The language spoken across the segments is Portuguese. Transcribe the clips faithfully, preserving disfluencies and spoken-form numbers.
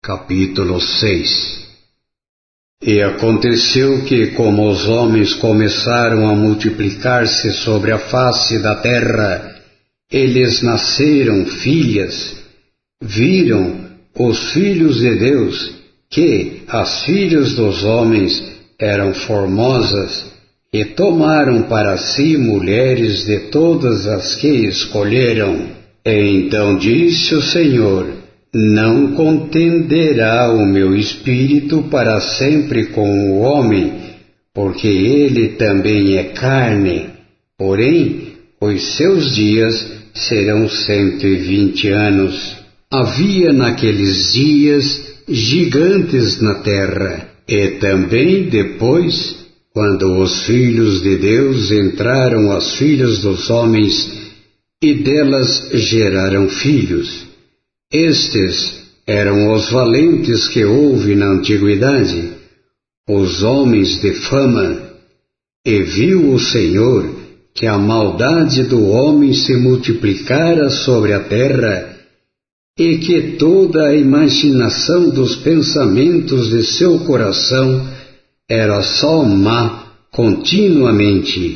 Capítulo seis. E aconteceu que, como os homens começaram a multiplicar-se sobre a face da terra, eles nasceram filhas, viram os filhos de Deus que as filhas dos homens eram formosas, e tomaram para si mulheres de todas as que escolheram. E então disse o Senhor: não contenderá o meu espírito para sempre com o homem, porque ele também é carne, porém os seus dias serão cento e vinte anos. Havia naqueles dias gigantes na terra, e também depois, quando os filhos de Deus entraram às filhas dos homens, e delas geraram filhos. Estes eram os valentes que houve na antiguidade, os homens de fama. E viu o Senhor que a maldade do homem se multiplicara sobre a terra, e que toda a imaginação dos pensamentos de seu coração era só má continuamente.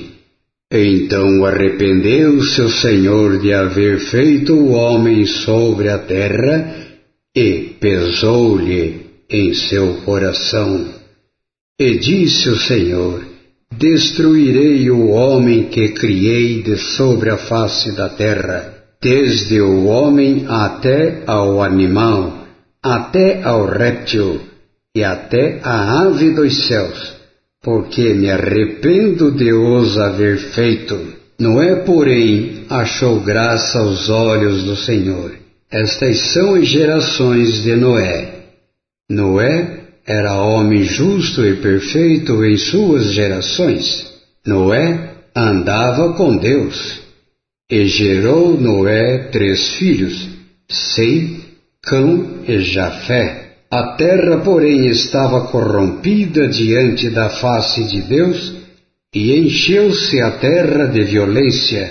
Então arrependeu-se o Senhor de haver feito o homem sobre a terra, e pesou-lhe em seu coração. E disse o Senhor: destruirei o homem que criei de sobre a face da terra, desde o homem até ao animal, até ao réptil, e até à ave dos céus, porque me arrependo de os haver feito. Noé, porém, achou graça aos olhos do Senhor. Estas são as gerações de Noé. Noé era homem justo e perfeito em suas gerações. Noé andava com Deus. E gerou Noé três filhos, Sem, Cão e Jafé. A terra, porém, estava corrompida diante da face de Deus, e encheu-se a terra de violência.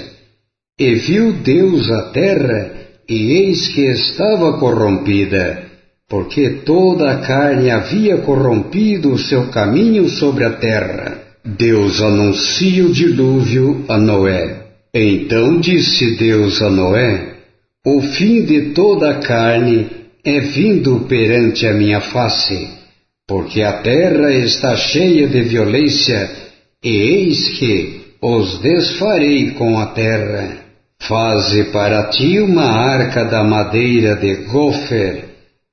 E viu Deus a terra, e eis que estava corrompida, porque toda a carne havia corrompido o seu caminho sobre a terra. Deus anuncia o dilúvio a Noé. Então disse Deus a Noé: o fim de toda a carne é vindo perante a minha face, porque a terra está cheia de violência, e eis que os desfarei com a terra. Faze para ti uma arca da madeira de gofer,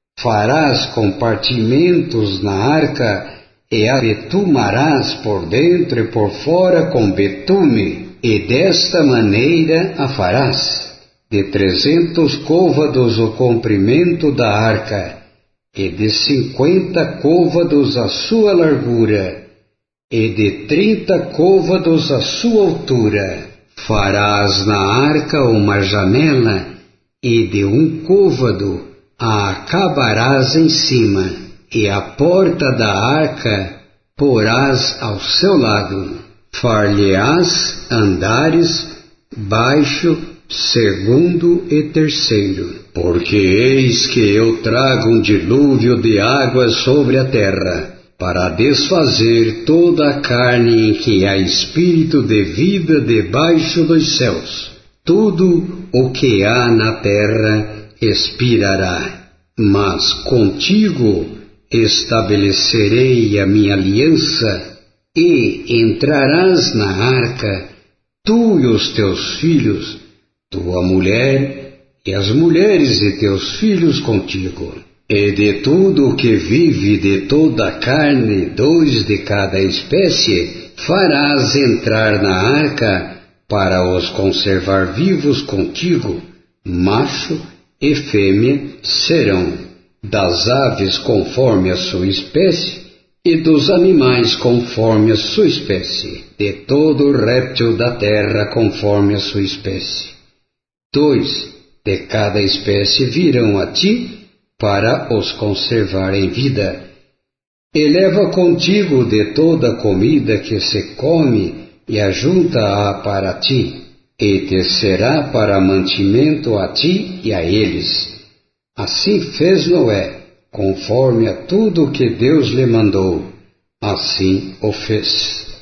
farás compartimentos na arca, e a betumarás por dentro e por fora com betume, e desta maneira a farás. De trezentos côvados o comprimento da arca, e de cinquenta côvados a sua largura, e de trinta côvados a sua altura. Farás na arca uma janela, e de um côvado a acabarás em cima, e a porta da arca porás ao seu lado. Far-lhe-ás andares baixo, segundo e terceiro, porque eis que eu trago um dilúvio de águas sobre a terra, para desfazer toda a carne em que há espírito de vida debaixo dos céus. Tudo o que há na terra expirará, mas contigo estabelecerei a minha aliança, e entrarás na arca, tu e os teus filhos, tua mulher e as mulheres de teus filhos contigo. E de tudo o que vive de toda a carne, dois de cada espécie, farás entrar na arca, para os conservar vivos contigo. Macho e fêmea serão, das aves conforme a sua espécie, e dos animais conforme a sua espécie, de todo o réptil da terra conforme a sua espécie. Dois de cada espécie virão a ti, para os conservar em vida. E leva contigo de toda a comida que se come, e ajunta-a para ti, e te será para mantimento a ti e a eles. Assim fez Noé, conforme a tudo o que Deus lhe mandou. Assim o fez.